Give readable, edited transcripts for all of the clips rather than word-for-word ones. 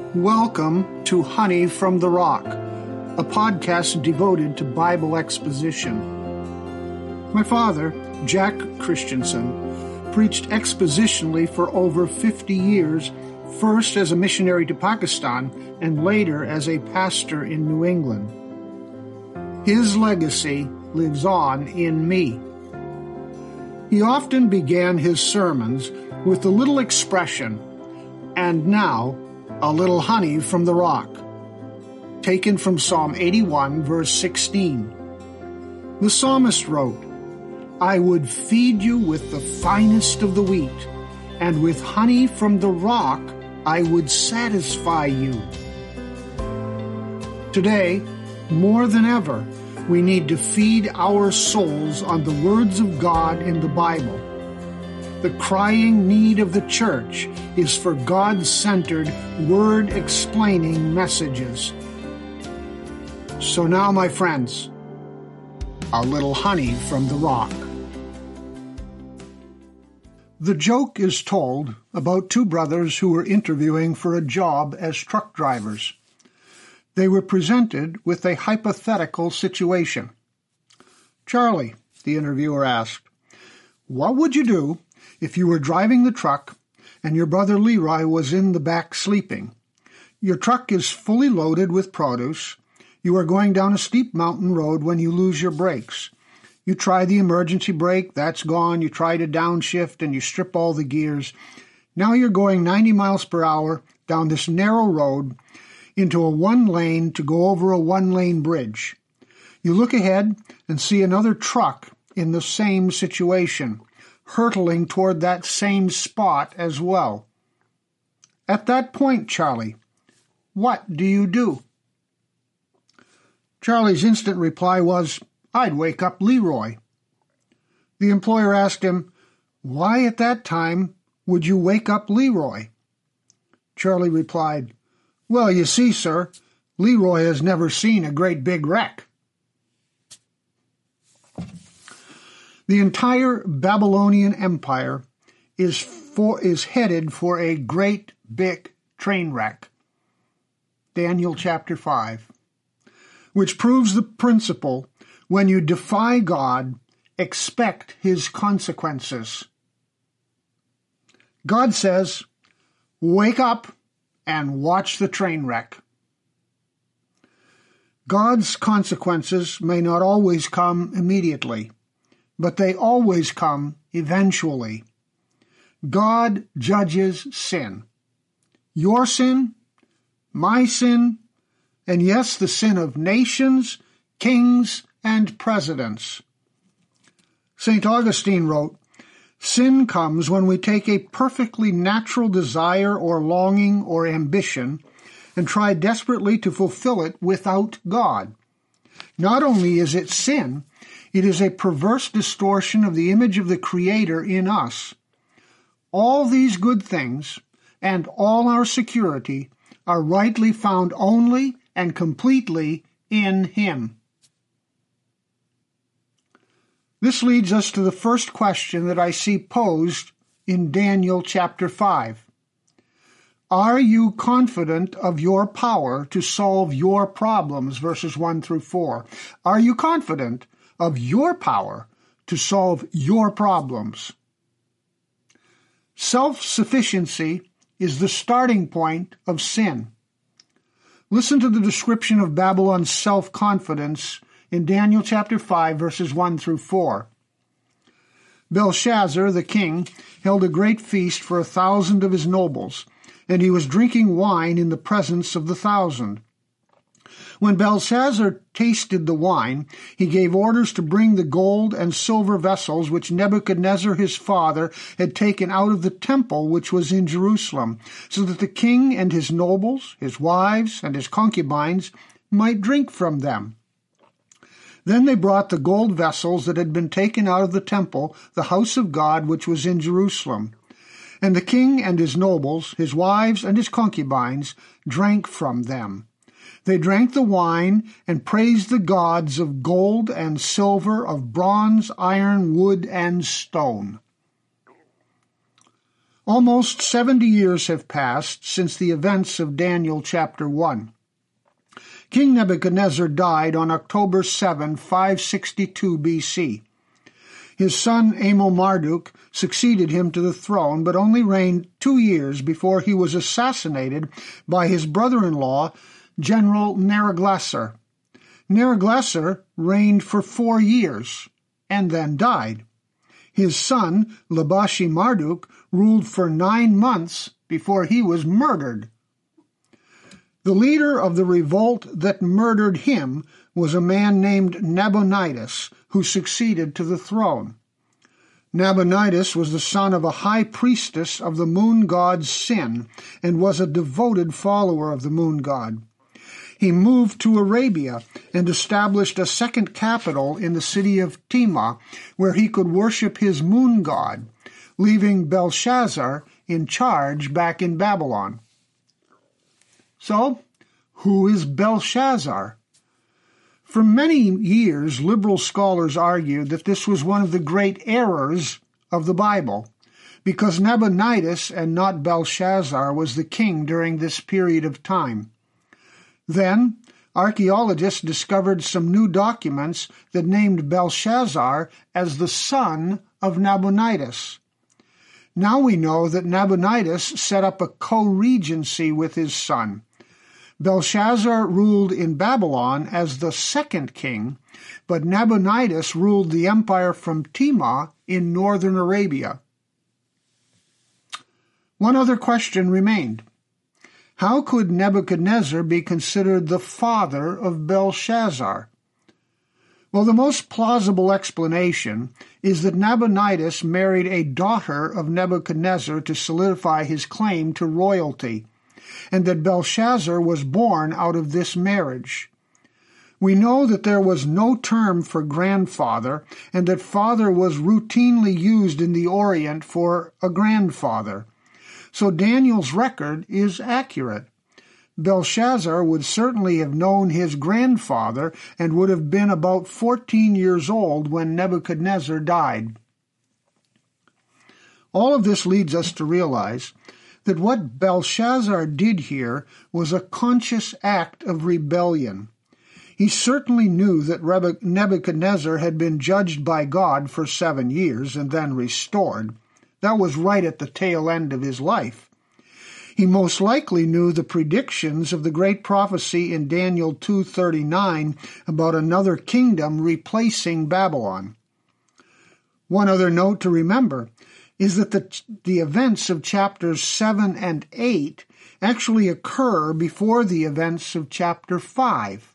Welcome to Honey from the Rock, a podcast devoted to Bible exposition. My father, Jack Christensen, preached expositionally for over 50 years, first as a missionary to Pakistan and later as a pastor in New England. His legacy lives on in me. He often began his sermons with the little expression, "And now, a little honey from the rock," taken from Psalm 81, verse 16. The psalmist wrote, "I would feed you with the finest of the wheat, and with honey from the rock I would satisfy you." Today, more than ever, we need to feed our souls on the words of God in the Bible. The crying need of the church is for God-centered, word-explaining messages. So now, my friends, a little honey from the rock. The joke is told about two brothers who were interviewing for a job as truck drivers. They were presented with a hypothetical situation. "Charlie," the interviewer asked, "what would you do if you were driving the truck and your brother Leroy was in the back sleeping? Your truck is fully loaded with produce. You are going down a steep mountain road when you lose your brakes. You try the emergency brake, that's gone. You try to downshift and you strip all the gears. Now you're going 90 miles per hour down this narrow road into a one-lane to go over a one-lane bridge. You look ahead and see another truck in the same situation, hurtling toward that same spot as well. At that point, Charlie, what do you do?" Charlie's instant reply was, "I'd wake up Leroy." The employer asked him, "Why at that time would you wake up Leroy?" Charlie replied, "Well, you see, sir, Leroy has never seen a great big wreck." The entire Babylonian Empire is headed for a great big train wreck. Daniel chapter 5, which proves the principle: when you defy God, expect his consequences. God says, "Wake up and watch the train wreck." God's consequences may not always come immediately, but they always come eventually. God judges sin. Your sin, my sin, and yes, the sin of nations, kings, and presidents. St. Augustine wrote, "Sin comes when we take a perfectly natural desire or longing or ambition and try desperately to fulfill it without God. Not only is it sin, it is a perverse distortion of the image of the Creator in us. All these good things and all our security are rightly found only and completely in Him." This leads us to the first question that I see posed in Daniel chapter 5. Are you confident of your power to solve your problems? Verses 1 through 4. Are you confident of your power to solve your problems? Self-sufficiency is the starting point of sin. Listen to the description of Babylon's self-confidence in Daniel chapter 5, verses 1 through 4. Belshazzar, the king, held a great feast for 1,000 of his nobles, and he was drinking wine in the presence of the 1,000. When Belshazzar tasted the wine, he gave orders to bring the gold and silver vessels which Nebuchadnezzar his father had taken out of the temple which was in Jerusalem, so that the king and his nobles, his wives, and his concubines might drink from them. Then they brought the gold vessels that had been taken out of the temple, the house of God which was in Jerusalem. And the king and his nobles, his wives, and his concubines drank from them. They drank the wine and praised the gods of gold and silver, of bronze, iron, wood, and stone. Almost 70 years have passed since the events of Daniel chapter 1. King Nebuchadnezzar died on October 7, 562 BC. His son Amel-Marduk succeeded him to the throne, but only reigned 2 years before he was assassinated by his brother-in-law, General Neriglissar. Neriglissar reigned for 4 years and then died. His son, Labashi-Marduk, ruled for 9 months before he was murdered. The leader of the revolt that murdered him was a man named Nabonidus, who succeeded to the throne. Nabonidus was the son of a high priestess of the moon god Sin, and was a devoted follower of the moon god. He moved to Arabia and established a second capital in the city of Timah, where he could worship his moon god, leaving Belshazzar in charge back in Babylon. So, who is Belshazzar? For many years, liberal scholars argued that this was one of the great errors of the Bible, because Nabonidus and not Belshazzar was the king during this period of time. Then, archaeologists discovered some new documents that named Belshazzar as the son of Nabonidus. Now we know that Nabonidus set up a co-regency with his son. Belshazzar ruled in Babylon as the second king, but Nabonidus ruled the empire from Timah in northern Arabia. One other question remained. How could Nebuchadnezzar be considered the father of Belshazzar? Well, the most plausible explanation is that Nabonidus married a daughter of Nebuchadnezzar to solidify his claim to royalty, and that Belshazzar was born out of this marriage. We know that there was no term for grandfather, and that father was routinely used in the Orient for a grandfather. So Daniel's record is accurate. Belshazzar would certainly have known his grandfather and would have been about 14 years old when Nebuchadnezzar died. All of this leads us to realize that what Belshazzar did here was a conscious act of rebellion. He certainly knew that Nebuchadnezzar had been judged by God for 7 years and then restored. That was right at the tail end of his life. He most likely knew the predictions of the great prophecy in Daniel 2:39 about another kingdom replacing Babylon. One other note to remember is that the events of chapters 7 and 8 actually occur before the events of chapter 5.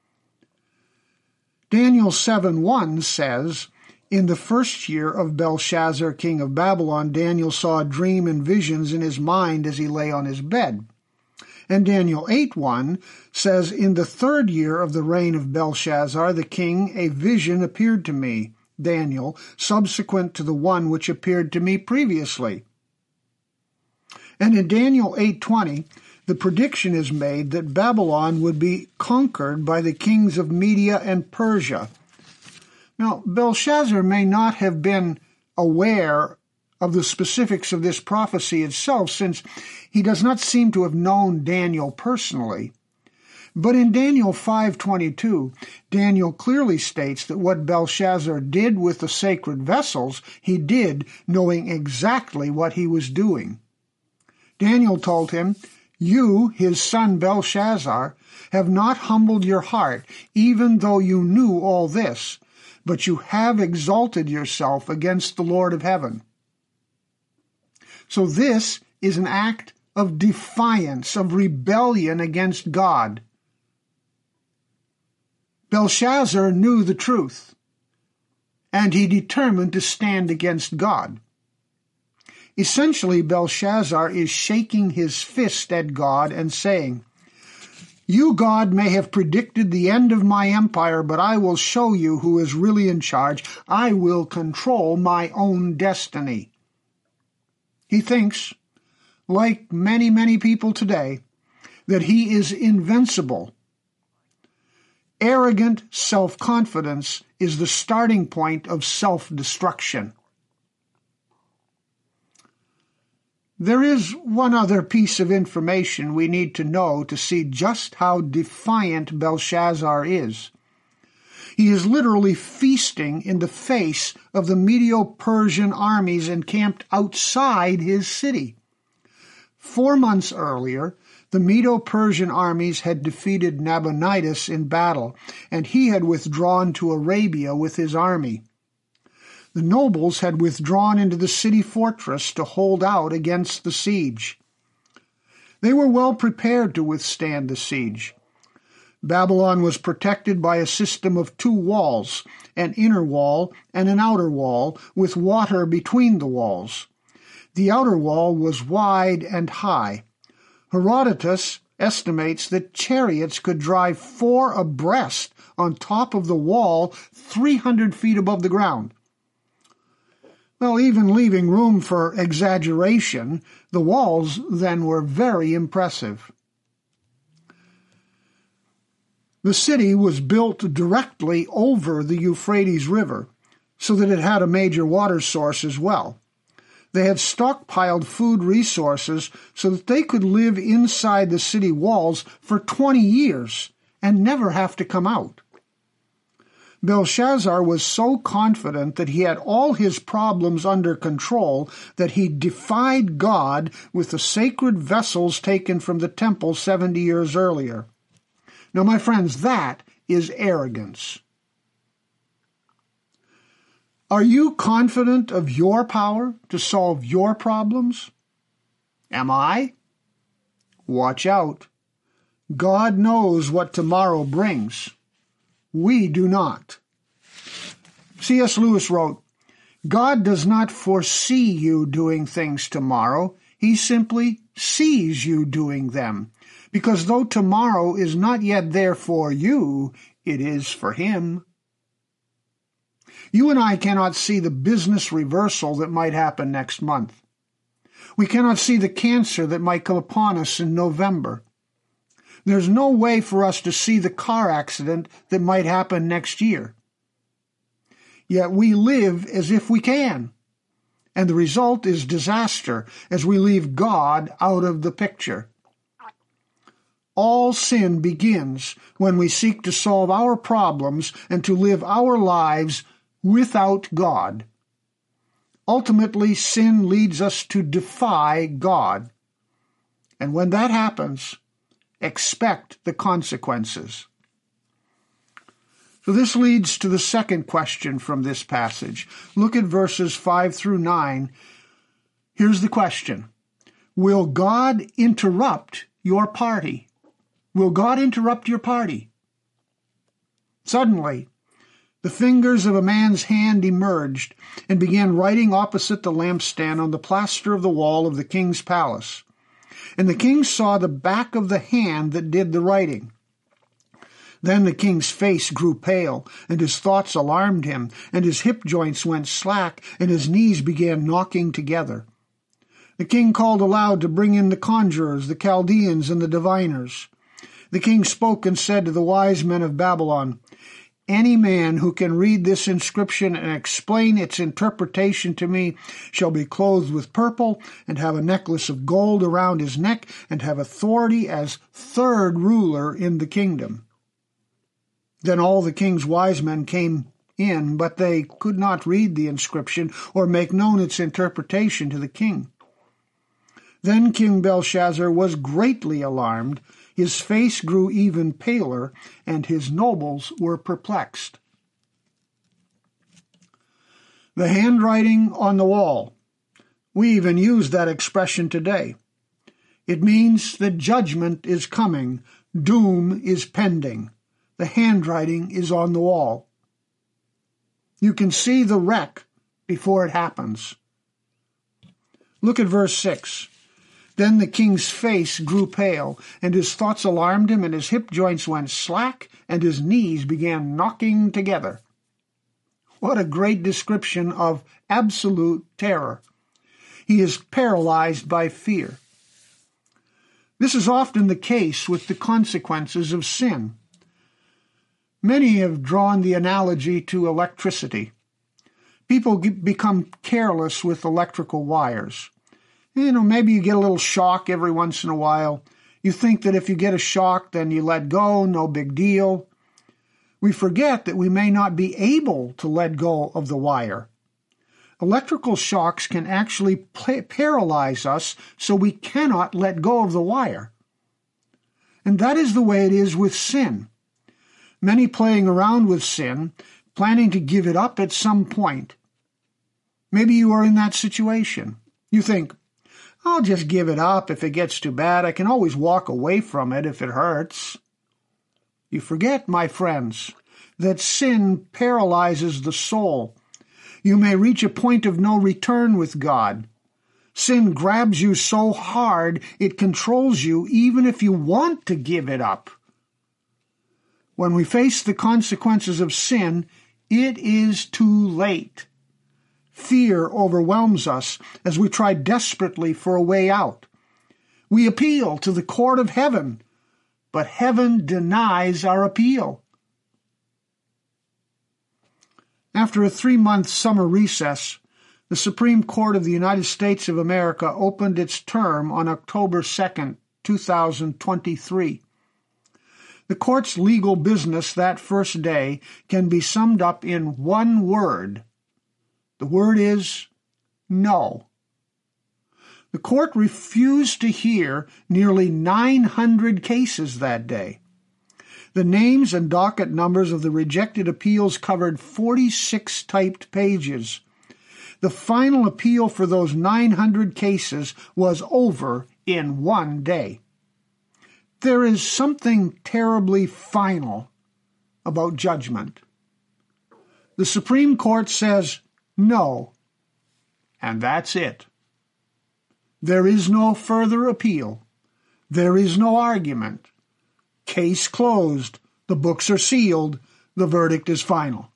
Daniel 7:1 says, "In the first year of Belshazzar, king of Babylon, Daniel saw a dream and visions in his mind as he lay on his bed." And Daniel 8:1 says, "In the 3rd year of the reign of Belshazzar, the king, a vision appeared to me, Daniel, subsequent to the one which appeared to me previously." And in Daniel 8:20, the prediction is made that Babylon would be conquered by the kings of Media and Persia. Now, Belshazzar may not have been aware of the specifics of this prophecy itself, since he does not seem to have known Daniel personally. But in Daniel 5:22, Daniel clearly states that what Belshazzar did with the sacred vessels, he did knowing exactly what he was doing. Daniel told him, "You, his son Belshazzar, have not humbled your heart, even though you knew all this, but you have exalted yourself against the Lord of heaven." So this is an act of defiance, of rebellion against God. Belshazzar knew the truth, and he determined to stand against God. Essentially, Belshazzar is shaking his fist at God and saying, "You, God, may have predicted the end of my empire, but I will show you who is really in charge. I will control my own destiny." He thinks, like many, many people today, that he is invincible. Arrogant self-confidence is the starting point of self-destruction. There is one other piece of information we need to know to see just how defiant Belshazzar is. He is literally feasting in the face of the Medo-Persian armies encamped outside his city. 4 months earlier, the Medo-Persian armies had defeated Nabonidus in battle, and he had withdrawn to Arabia with his army. The nobles had withdrawn into the city fortress to hold out against the siege. They were well prepared to withstand the siege. Babylon was protected by a system of 2 walls, an inner wall and an outer wall, with water between the walls. The outer wall was wide and high. Herodotus estimates that chariots could drive 4 abreast on top of the wall 300 feet above the ground. Well, even leaving room for exaggeration, the walls then were very impressive. The city was built directly over the Euphrates River, so that it had a major water source as well. They had stockpiled food resources so that they could live inside the city walls for 20 years and never have to come out. Belshazzar was so confident that he had all his problems under control that he defied God with the sacred vessels taken from the temple 70 years earlier. Now, my friends, that is arrogance. Are you confident of your power to solve your problems? Am I? Watch out. God knows what tomorrow brings. We do not. C.S. Lewis wrote, God does not foresee you doing things tomorrow. He simply sees you doing them. Because though tomorrow is not yet there for you, it is for him. You and I cannot see the business reversal that might happen next month. We cannot see the cancer that might come upon us in November. There's no way for us to see the car accident that might happen next year. Yet we live as if we can, and the result is disaster as we leave God out of the picture. All sin begins when we seek to solve our problems and to live our lives without God. Ultimately, sin leads us to defy God. And when that happens, expect the consequences. So this leads to the second question from this passage. Look at verses 5 through 9. Here's the question. Will God interrupt your party? Will God interrupt your party? Suddenly, the fingers of a man's hand emerged and began writing opposite the lampstand on the plaster of the wall of the king's palace. And the king saw the back of the hand that did the writing. Then the king's face grew pale, and his thoughts alarmed him, and his hip joints went slack, and his knees began knocking together. The king called aloud to bring in the conjurers, the Chaldeans, and the diviners. The king spoke and said to the wise men of Babylon, Any man who can read this inscription and explain its interpretation to me shall be clothed with purple, and have a necklace of gold around his neck, and have authority as third ruler in the kingdom. Then all the king's wise men came in, but they could not read the inscription or make known its interpretation to the king. Then King Belshazzar was greatly alarmed. His face grew even paler, and his nobles were perplexed. The handwriting on the wall. We even use that expression today. It means that judgment is coming, doom is pending. The handwriting is on the wall. You can see the wreck before it happens. Look at verse 6. Then the king's face grew pale, and his thoughts alarmed him, and his hip joints went slack, and his knees began knocking together. What a great description of absolute terror. He is paralyzed by fear. This is often the case with the consequences of sin. Many have drawn the analogy to electricity. People become careless with electrical wires. Maybe you get a little shock every once in a while. You think that if you get a shock, then you let go, no big deal. We forget that we may not be able to let go of the wire. Electrical shocks can actually paralyze us, so we cannot let go of the wire. And that is the way it is with sin. Many playing around with sin, planning to give it up at some point. Maybe you are in that situation. You think, I'll just give it up if it gets too bad. I can always walk away from it if it hurts. You forget, my friends, that sin paralyzes the soul. You may reach a point of no return with God. Sin grabs you so hard it controls you even if you want to give it up. When we face the consequences of sin, it is too late. Fear overwhelms us as we try desperately for a way out. We appeal to the court of heaven, but heaven denies our appeal. After a 3-month summer recess, the Supreme Court of the United States of America opened its term on October 2nd, 2023. The court's legal business that first day can be summed up in one word. The word is no. The court refused to hear nearly 900 cases that day. The names and docket numbers of the rejected appeals covered 46 typed pages. The final appeal for those 900 cases was over in one day. There is something terribly final about judgment. The Supreme Court says no, and that's it. There is no further appeal. There is no argument. Case closed. The books are sealed. The verdict is final.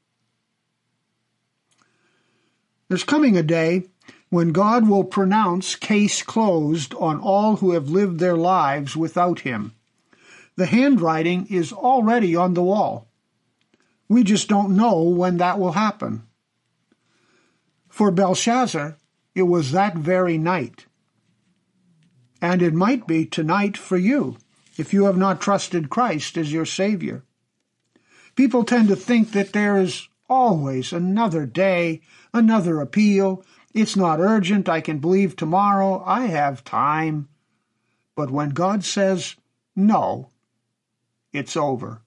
There's coming a day when God will pronounce case closed on all who have lived their lives without Him. The handwriting is already on the wall. We just don't know when that will happen. For Belshazzar, it was that very night. And it might be tonight for you, if you have not trusted Christ as your Savior. People tend to think that there is always another day, another appeal. It's not urgent. I can believe tomorrow. I have time. But when God says no, it's over.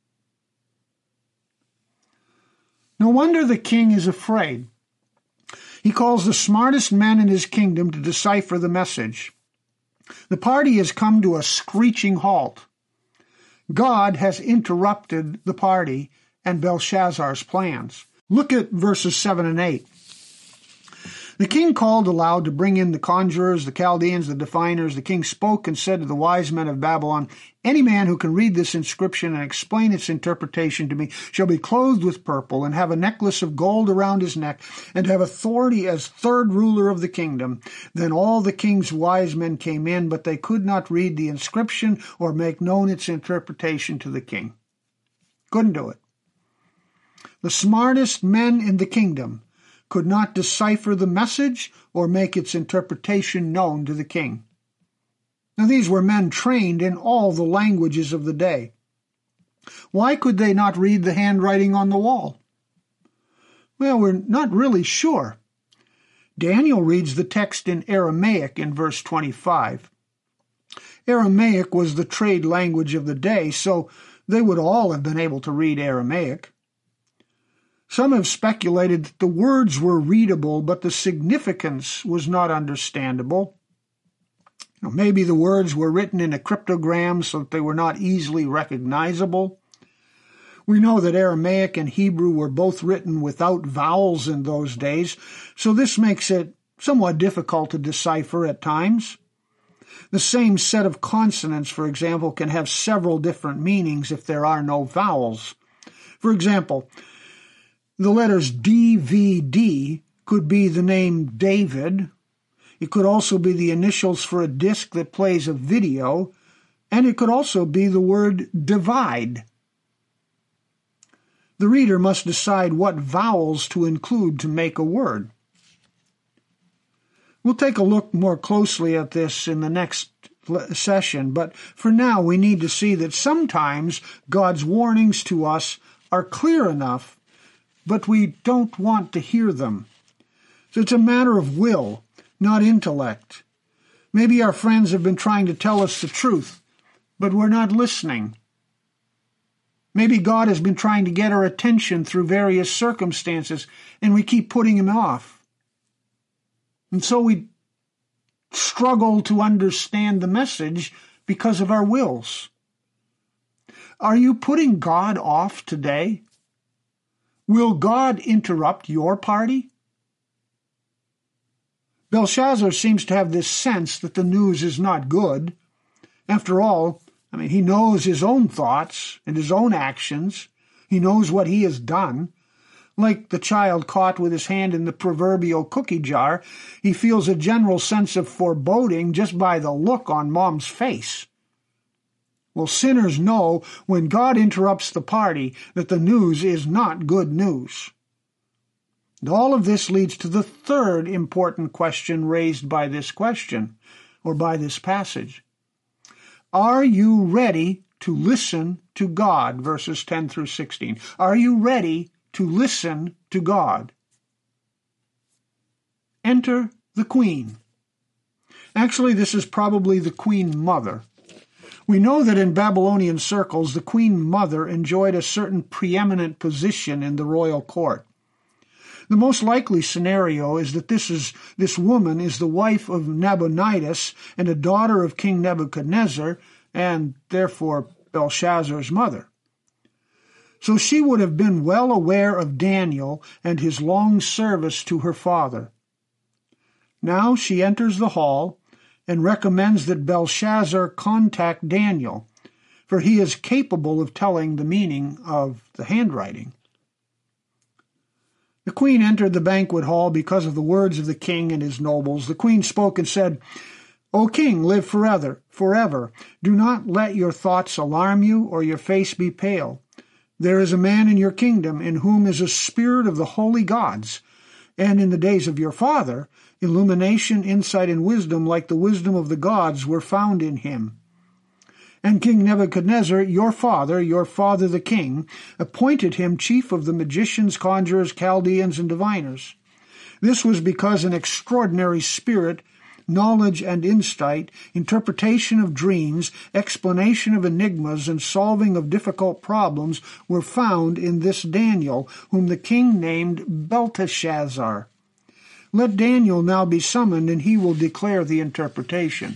No wonder the king is afraid. He calls the smartest men in his kingdom to decipher the message. The party has come to a screeching halt. God has interrupted the party and Belshazzar's plans. Look at verses 7 and 8. The king called aloud to bring in the conjurers, the Chaldeans, the diviners. The king spoke and said to the wise men of Babylon, any man who can read this inscription and explain its interpretation to me shall be clothed with purple and have a necklace of gold around his neck and have authority as third ruler of the kingdom. Then all the king's wise men came in, but they could not read the inscription or make known its interpretation to the king. Couldn't do it. The smartest men in the kingdom could not decipher the message or make its interpretation known to the king. Now these were men trained in all the languages of the day. Why could they not read the handwriting on the wall? Well, we're not really sure. Daniel reads the text in Aramaic in verse 25. Aramaic was the trade language of the day, so they would all have been able to read Aramaic. Some have speculated that the words were readable, but the significance was not understandable. Maybe the words were written in a cryptogram so that they were not easily recognizable. We know that Aramaic and Hebrew were both written without vowels in those days, so this makes it somewhat difficult to decipher at times. The same set of consonants, for example, can have several different meanings if there are no vowels. For example, the letters DVD could be the name David. It could also be the initials for a disc that plays a video, and it could also be the word divide. The reader must decide what vowels to include to make a word. We'll take a look more closely at this in the next session, but for now we need to see that sometimes God's warnings to us are clear enough, but we don't want to hear them. So it's a matter of will, not intellect. Maybe our friends have been trying to tell us the truth, but we're not listening. Maybe God has been trying to get our attention through various circumstances, and we keep putting him off. And so we struggle to understand the message because of our wills. Are you putting God off today? Will God interrupt your party? Belshazzar seems to have this sense that the news is not good. After all, he knows his own thoughts and his own actions. He knows what he has done. Like the child caught with his hand in the proverbial cookie jar, he feels a general sense of foreboding just by the look on Mom's face. Well, sinners know when God interrupts the party that the news is not good news. And all of this leads to the third important question raised by this question, or by this passage. Are you ready to listen to God? Verses 10 through 16. Are you ready to listen to God? Enter the queen. Actually, this is probably the queen mother. We know that in Babylonian circles, the queen mother enjoyed a certain preeminent position in the royal court. The most likely scenario is that this woman is the wife of Nabonidus and a daughter of King Nebuchadnezzar, and therefore Belshazzar's mother. So she would have been well aware of Daniel and his long service to her father. Now she enters the hall and recommends that Belshazzar contact Daniel, for he is capable of telling the meaning of the handwriting. The queen entered the banquet hall because of the words of the king and his nobles. The queen spoke and said, "O king, live forever. Do not let your thoughts alarm you or your face be pale. There is a man in your kingdom in whom is a spirit of the holy gods, and in the days of your father, illumination, insight, and wisdom like the wisdom of the gods were found in him. And King Nebuchadnezzar, your father the king, appointed him chief of the magicians, conjurers, Chaldeans, and diviners. This was because an extraordinary spirit, knowledge and insight, interpretation of dreams, explanation of enigmas, and solving of difficult problems were found in this Daniel, whom the king named Belteshazzar. Let Daniel now be summoned, and he will declare the interpretation."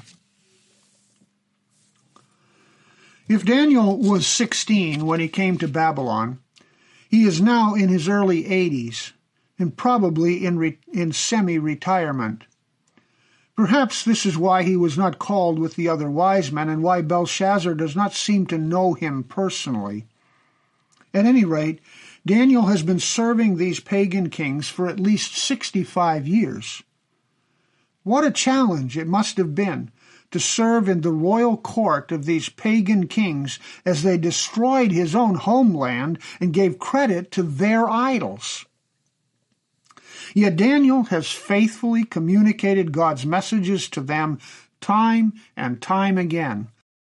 If Daniel was 16 when he came to Babylon, he is now in his early 80s, and probably in semi-retirement. Perhaps this is why he was not called with the other wise men, and why Belshazzar does not seem to know him personally. At any rate, Daniel has been serving these pagan kings for at least 65 years. What a challenge it must have been to serve in the royal court of these pagan kings as they destroyed his own homeland and gave credit to their idols. Yet Daniel has faithfully communicated God's messages to them time and time again,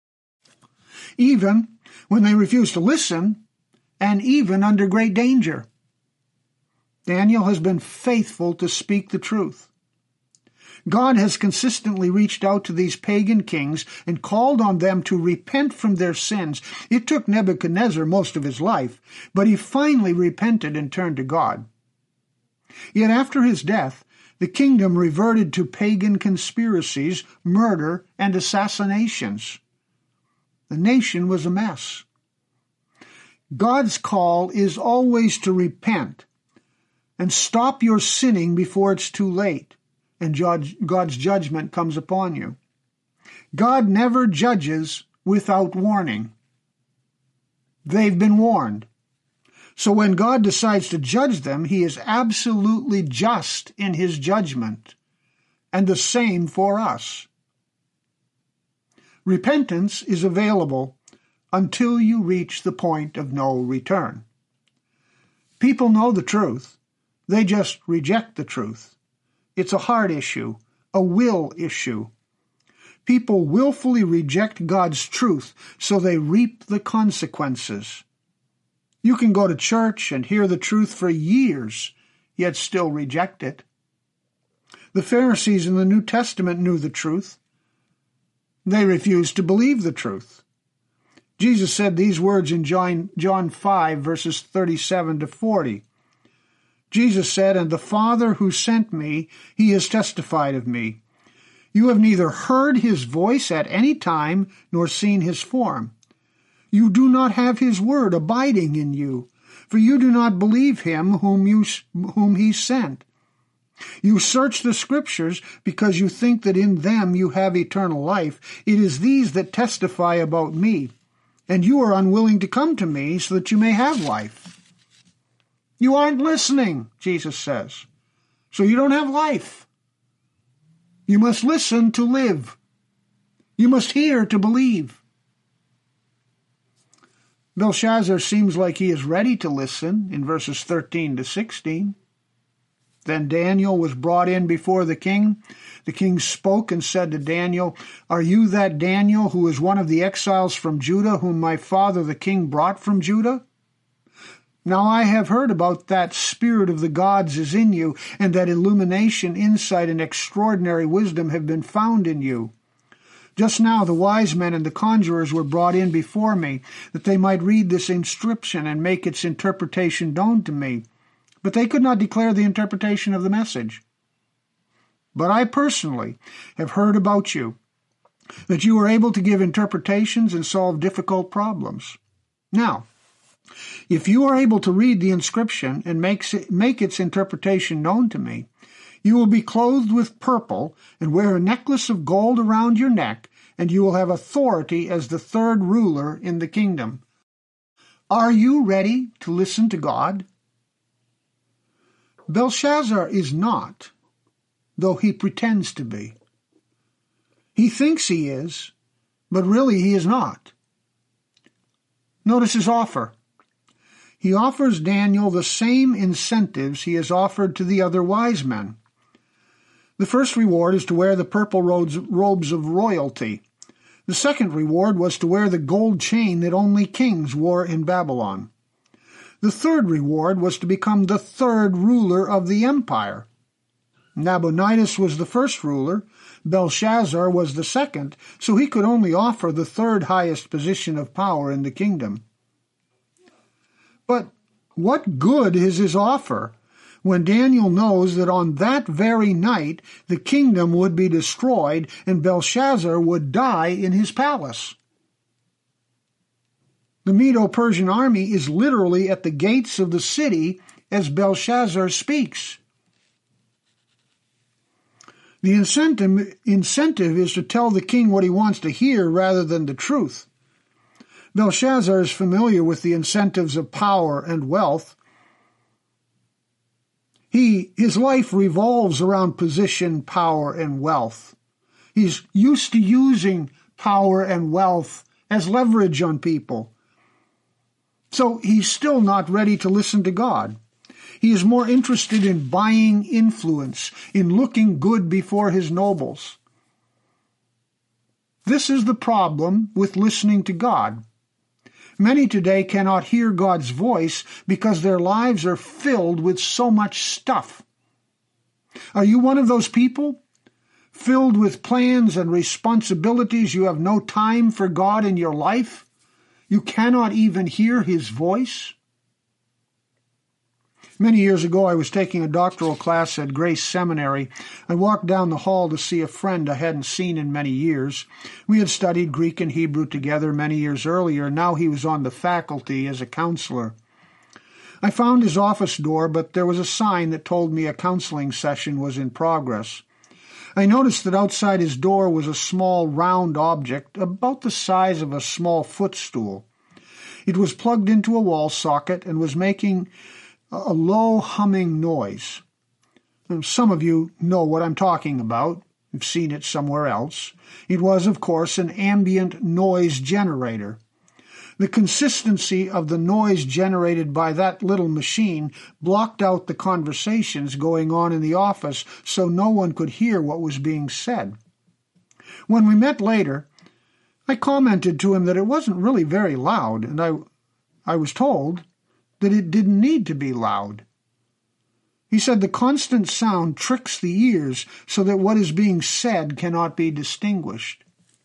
even when they refused to listen and even under great danger. Daniel has been faithful to speak the truth. God has consistently reached out to these pagan kings and called on them to repent from their sins. It took Nebuchadnezzar most of his life, but he finally repented and turned to God. Yet after his death, the kingdom reverted to pagan conspiracies, murder, and assassinations. The nation was a mess. God's call is always to repent and stop your sinning before it's too late and God's judgment comes upon you. God never judges without warning. They've been warned. So when God decides to judge them, he is absolutely just in his judgment, and the same for us. Repentance is available until you reach the point of no return. People know the truth. They just reject the truth. It's a heart issue, a will issue. People willfully reject God's truth, so they reap the consequences. You can go to church and hear the truth for years, yet still reject it. The Pharisees in the New Testament knew the truth. They refused to believe the truth. Jesus said these words in John 5, verses 37 to 40. Jesus said, "And the Father who sent me, he has testified of me. You have neither heard his voice at any time, nor seen his form. You do not have his word abiding in you, for you do not believe him whom he sent. You search the Scriptures because you think that in them you have eternal life. It is these that testify about me, and you are unwilling to come to me so that you may have life." You aren't listening, Jesus says, so you don't have life. You must listen to live. You must hear to believe. Belshazzar seems like he is ready to listen in verses 13 to 16. Then Daniel was brought in before the king. The king spoke and said to Daniel, "Are you that Daniel who is one of the exiles from Judah, whom my father the king brought from Judah? Now I have heard about that spirit of the gods is in you, and that illumination, insight, and extraordinary wisdom have been found in you. Just now the wise men and the conjurers were brought in before me, that they might read this inscription and make its interpretation known to me. But they could not declare the interpretation of the message. But I personally have heard about you, that you are able to give interpretations and solve difficult problems. Now, if you are able to read the inscription and make its interpretation known to me, you will be clothed with purple and wear a necklace of gold around your neck, and you will have authority as the third ruler in the kingdom. Are you ready to listen to God?" Belshazzar is not, though he pretends to be. He thinks he is, but really he is not. Notice his offer. He offers Daniel the same incentives he has offered to the other wise men. The first reward is to wear the purple robes of royalty. The second reward was to wear the gold chain that only kings wore in Babylon. The third reward was to become the third ruler of the empire. Nabonidus was the first ruler, Belshazzar was the second, so he could only offer the third highest position of power in the kingdom. But what good is his offer when Daniel knows that on that very night the kingdom would be destroyed and Belshazzar would die in his palace? The Medo-Persian army is literally at the gates of the city as Belshazzar speaks. The incentive is to tell the king what he wants to hear rather than the truth. Belshazzar is familiar with the incentives of power and wealth. His life revolves around position, power, and wealth. He's used to using power and wealth as leverage on people. So he's still not ready to listen to God. He is more interested in buying influence, in looking good before his nobles. This is the problem with listening to God. Many today cannot hear God's voice because their lives are filled with so much stuff. Are you one of those people? Filled with plans and responsibilities, you have no time for God in your life? You cannot even hear his voice? Many years ago, I was taking a doctoral class at Grace Seminary. I walked down the hall to see a friend I hadn't seen in many years. We had studied Greek and Hebrew together many years earlier, and now he was on the faculty as a counselor. I found his office door, but there was a sign that told me a counseling session was in progress. I noticed that outside his door was a small round object about the size of a small footstool. It was plugged into a wall socket and was making a low humming noise. Some of you know what I'm talking about. You've seen it somewhere else. It was, of course, an ambient noise generator. The consistency of the noise generated by that little machine blocked out the conversations going on in the office, so no one could hear what was being said. When we met later, I commented to him that it wasn't really very loud, and I was told that it didn't need to be loud. He said the constant sound tricks the ears so that what is being said cannot be distinguished.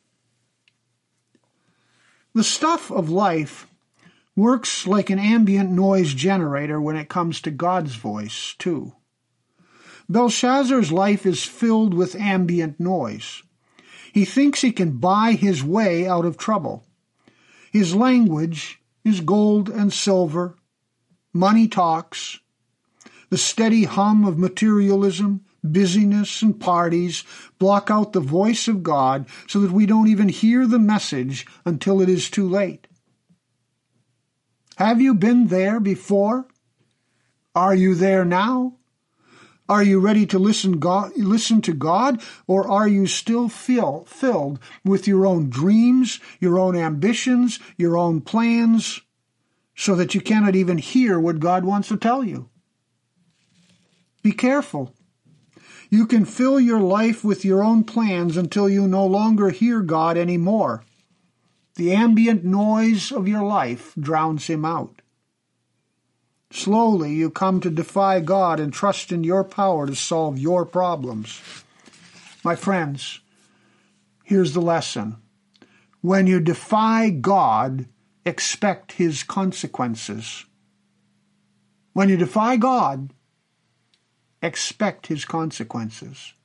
The stuff of life works like an ambient noise generator when it comes to God's voice, too. Belshazzar's life is filled with ambient noise. He thinks he can buy his way out of trouble. His language is gold and silver. Money talks. The steady hum of materialism, busyness, and parties block out the voice of God so that we don't even hear the message until it is too late. Have you been there before? Are you there now? Are you ready to listen to God, or are you still filled with your own dreams, your own ambitions, your own plans, so that you cannot even hear what God wants to tell you? Be careful. You can fill your life with your own plans until you no longer hear God anymore. The ambient noise of your life drowns him out. Slowly you come to defy God and trust in your power to solve your problems. My friends, here's the lesson. When you defy God, expect his consequences. When you defy God, expect his consequences.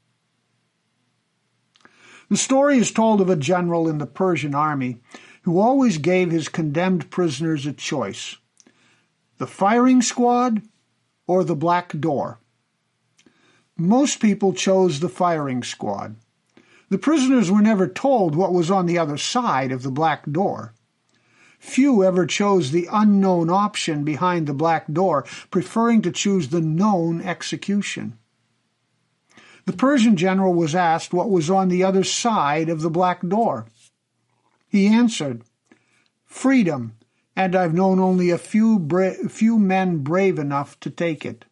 The story is told of a general in the Persian army who always gave his condemned prisoners a choice: the firing squad or the black door. Most people chose the firing squad. The prisoners were never told what was on the other side of the black door. Few ever chose the unknown option behind the black door, preferring to choose the known execution. The Persian general was asked what was on the other side of the black door. He answered, "Freedom, and I've known only a few men brave enough to take it."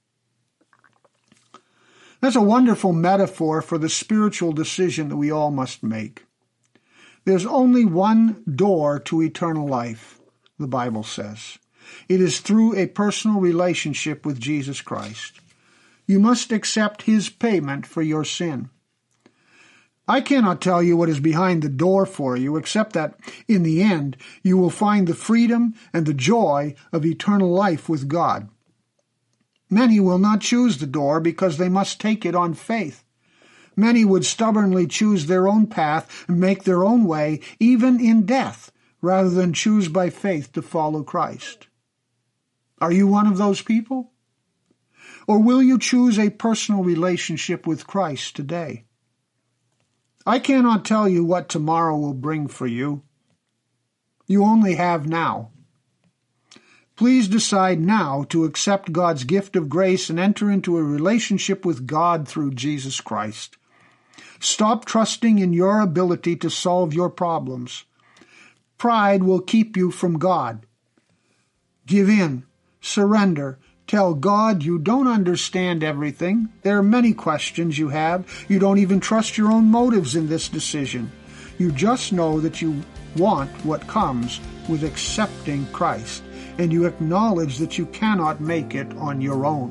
That's a wonderful metaphor for the spiritual decision that we all must make. There's only one door to eternal life, the Bible says. It is through a personal relationship with Jesus Christ. You must accept his payment for your sin. I cannot tell you what is behind the door for you, except that, in the end, you will find the freedom and the joy of eternal life with God. Many will not choose the door because they must take it on faith. Many would stubbornly choose their own path and make their own way, even in death, rather than choose by faith to follow Christ. Are you one of those people? Or will you choose a personal relationship with Christ today? I cannot tell you what tomorrow will bring for you. You only have now. Please decide now to accept God's gift of grace and enter into a relationship with God through Jesus Christ. Stop trusting in your ability to solve your problems. Pride will keep you from God. Give in, surrender, tell God you don't understand everything. There are many questions you have. You don't even trust your own motives in this decision. You just know that you want what comes with accepting Christ, and you acknowledge that you cannot make it on your own.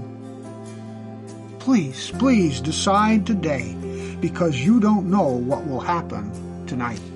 Please decide today, because you don't know what will happen tonight.